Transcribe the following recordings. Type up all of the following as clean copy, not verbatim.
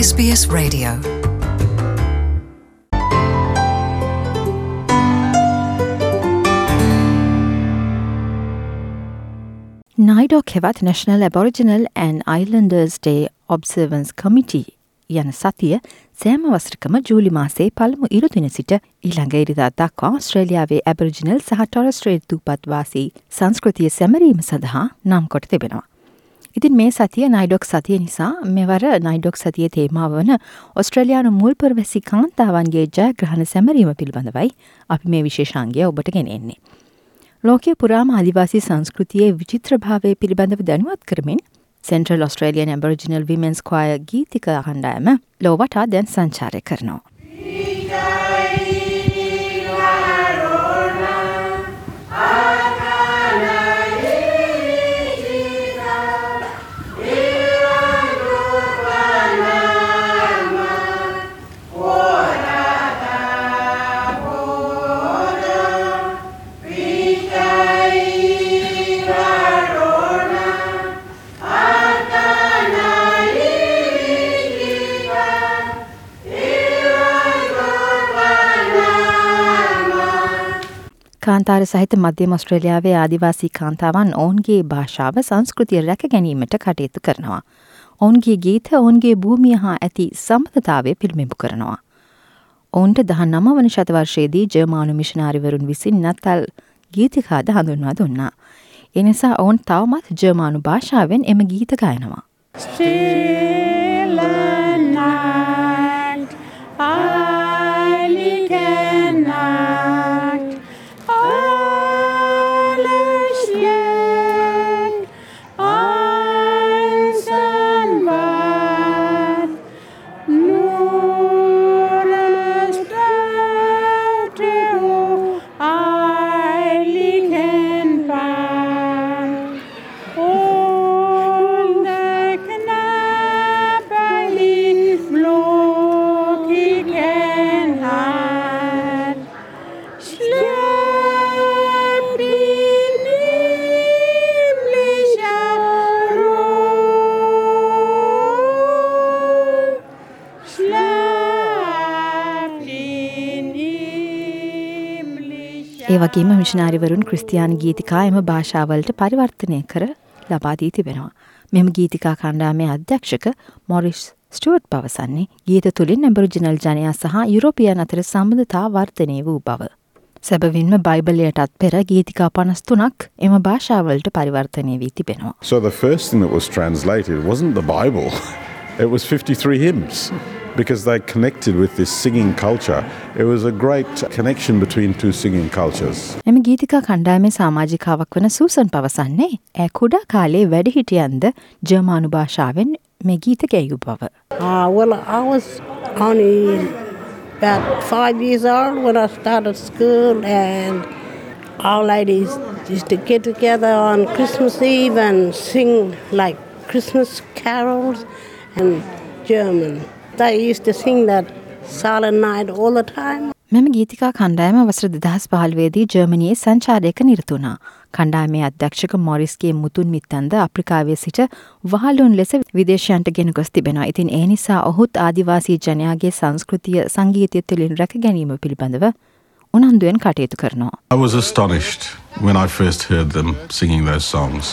SBS Radio. NIDOC හෙවත් National Aboriginal and Islanders Day Observance Committee යන සතිය සෑම වසරකම ජූලි මාසයේ පළමු ඉරුදින සිට ඊළඟ ඉරිදා දක්වා ඔස්ට්‍රේලියාවේ ඇබරිජිනල් සහ ටොරස් ස්ට්‍රේට් දූපත්වාසී සංස්කෘතිය සැමරීම සඳහා නම් කොට තිබෙනවා. ඉතින් මේ සතිය නයිඩොක් සතිය නිසා මෙවර නයිඩොක් සතියේ තේමාව වන ඔස්ට්‍රේලියානු මුල් පුරවැසි කාන්තාවන්ගේ ජයග්‍රහණ සැමරීම පිළිබඳවයි අපි මේ විශේෂාංගය ඔබට ගෙනෙන්නේ. ලෝකයේ පුරාම ආදිවාසී සංස්කෘතියේ විචිත්‍රභාවය පිළිබඳව දැනුවත් කරමින් Central Australian Aboriginal Women's Choir ගීතික කණ්ඩායම ලොවටා දැන් සංචාරය කරනවා. කාන්තාර සහිත මධ්‍යම ඔස්ට්‍රේලියාවේ ආදිවාසී කාන්තාවන් ඔවුන්ගේ භාෂාව සංස්කෘතිය රැක ගැනීමට කටයුතු කරනවා. ඔවුන්ගේ ගීත ඔවුන්ගේ භූමිය හා ඇති සම්බන්ධතාවය පිළිබිඹු කරනවා. ඔවුන්ට 19 වන ශතවර්ෂයේදී ජර්මානු මිෂනාරිවරුන් විසින් නත්තල් ගීතිකාද හඳුන්වා දුන්නා. ඒ නිසා ඔවුන් තවමත් ජර්මානු භාෂාවෙන් එම ගීත ගයනවා. ඒ වගේම මිෂනාරිවරුන් ක්‍රිස්තියානි ගීතිකා එම භාෂාවලට පරිවර්තනය කර ලබා දී තිබෙනවා. මෙම ගීතිකා කණ්ඩායමේ අධ්‍යක්ෂක මොරිස් ස්ටුවර්ට් පවසන්නේ ගීත තුළින් ඇබරිජිනල් ජනයා සහ යුරෝපියන් අතර සම්බන්ධතා වර්ධනය වූ බව. සැබවින්ම බයිබලයටත් පෙර ගීතිකා 53ක් එම භාෂාවලට පරිවර්තනය වී තිබෙනවා. So the first thing that was translated wasn't the Bible. It was 53 hymns. Because they connected with this singing culture. It was a great connection between two singing cultures. එම ගීතිකා කණ්ඩායමේ සමාජිකාවක් වන සූසන් පවසන්නේ ඈ කුඩා කාලේ වැඩිහිටියන්ද ජර්මානු භාෂාවෙන් මේ ගීත ගැයූ බව. Well, I was only about 5 years old when I started school, and our ladies used to get together on Christmas Eve and sing like Christmas carols and German. They used to sing that Silent Night all the time. මෙම ගීතිකා කණ්ඩායම වසර 2015දී ජර්මනියේ සංචාරයක නිරත වුණා. කණ්ඩායමේ අධ්‍යක්ෂක මොරිස්ගේ මුතුන් මිත්තන්ද අප්‍රිකාවේ සිට වහලුන් ලෙස විදේශයන්ට ගෙන ගොස් තිබෙනවා. ඉතින් ඒ නිසා ඔහුත් ආදිවාසී ජනයාගේ සංස්කෘතිය සංගීතය තුළින් රැක ගැනීම පිළිබඳව උනන්දුවෙන් කටයුතු කරනවා. I was astonished when I first heard them singing those songs.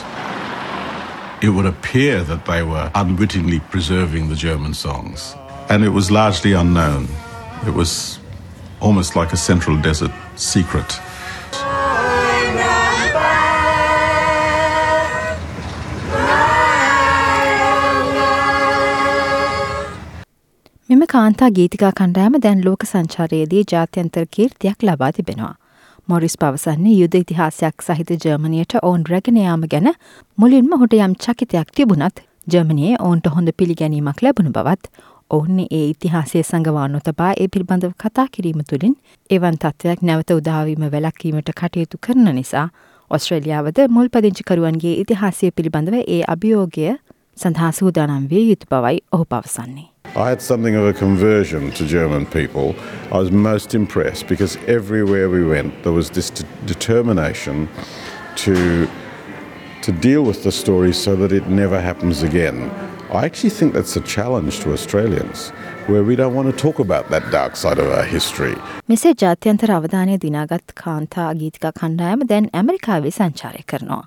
It would appear that they were unwittingly preserving the German songs. And it was largely unknown. It was almost like a Central Desert secret. මෙම කාන්තා ගීතිකා කණ්ඩායම දැන් ලෝක සංචාරයේදී ජාත්‍යන්තර කීර්තියක් ලබා තිබෙනවා. Morris පවසන්නේ යුද ඉතිහාසයක් සහිත ජර්මනියට ඔවුන් රැගෙන යාම ගැන මුලින්ම ඔහුට යම් චකිතයක් තිබුණත් ජර්මනියේ ඔවුන්ට හොඳ පිළිගැනීමක් ලැබුණු බවත් ඔවුන් ඒ ඉතිහාසයේ සංගවා නොතබා ඒ පිළිබඳව කතා කිරීම තුළින් එවන් තත්ත්වයක් නැවත උදාවීම වැළැක්වීමට කටයුතු කරන නිසා ඔස්ට්‍රේලියාවද මුල් පදිංචිකරුවන්ගේ ඉතිහාසය පිළිබඳව ඒ අභියෝගය සඳහා සූදානම් විය යුතු බවයි ඔහු පවසන්නේ. I had something of a conversion to German people. I was most impressed because everywhere we went there was this determination to deal with the story so that it never happens again. I actually think that's a challenge to Australians, where we don't want to talk about that dark side of our history. මෙසේ ජාත්‍යන්තර අවධානය දිනාගත් කාන්තා ගීතිකා කණ්ඩායම දැන් ඇමරිකාවේ සංචාරය කරනවා.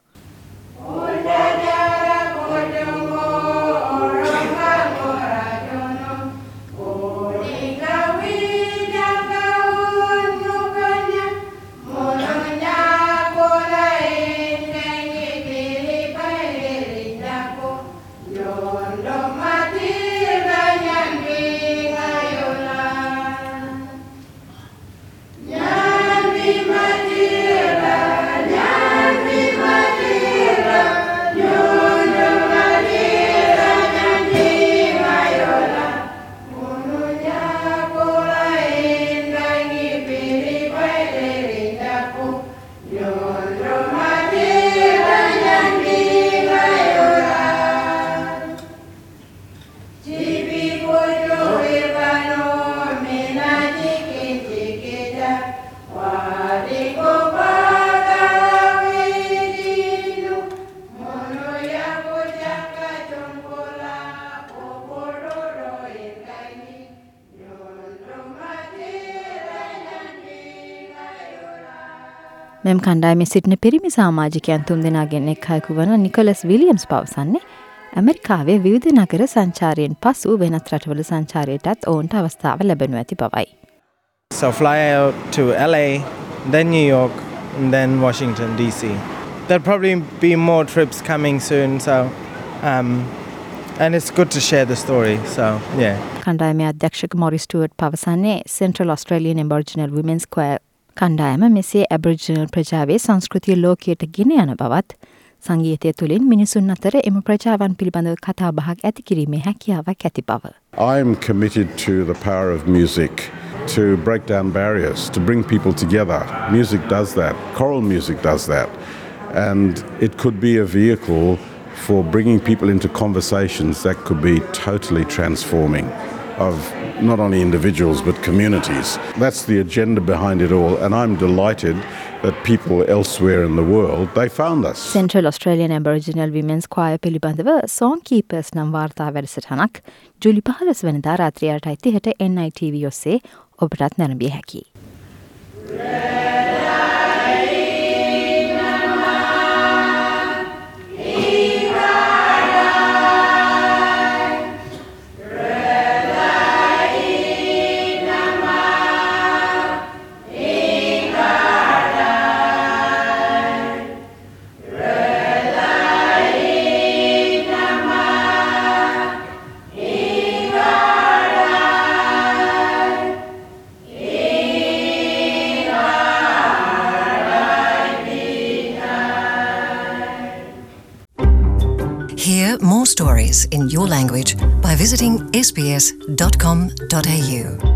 මෙම කණ්ඩායමේ සිටින පිරිමි සමාජිකයන් තුන්දෙනාගෙන් එක් අයෙකු වන නිකොලස් විලියම්ස් පවසන්නේ ඇමරිකාවේ විවිධ නගර සංචාරයෙන් පසු වෙනත් රටවල සංචාරයටත් ඔවුන්ට අවස්ථාව ලැබෙනු ඇති බවයි. So fly out to LA, then New York, and then Washington DC. There'll probably be more trips coming soon, so and it's good to share the story. So yeah. කණ්ඩායමේ අධ්‍යක්ෂක මොරිස් ස්ටුවර්ට් පවසන්නේ Central Australian Aboriginal Women's Choir කණ්ඩායම මෙසේ Aboriginal ප්‍රජාවේ සංස්කෘතිය ලෝකයට ගෙන යන බවත් සංගීතය තුළින් මිනිසුන් අතර එම ප්‍රජාවන් පිළිබඳව කතා බහක් ඇති කිරීමේ හැකියාවක් ඇති බව. I'm committed to the power of music to break down barriers, to bring people together. Music does that. Choral music does that. And it could be a vehicle for bringing people into conversations that could be totally transforming of not only individuals but communities. That's the agenda behind it all, and I'm delighted that people elsewhere in the world, they found us. Central Australian Aboriginal Women's Choir පිළිබඳව Song Keepers නම් වාර්තා වැඩසටහනක් ජූලි 15 වෙනිදා රාත්‍රී 8:30ට NITV ඔස්සේ ඔබටත් නැරඹිය හැකියි. Hear more stories in your language by visiting sbs.com.au.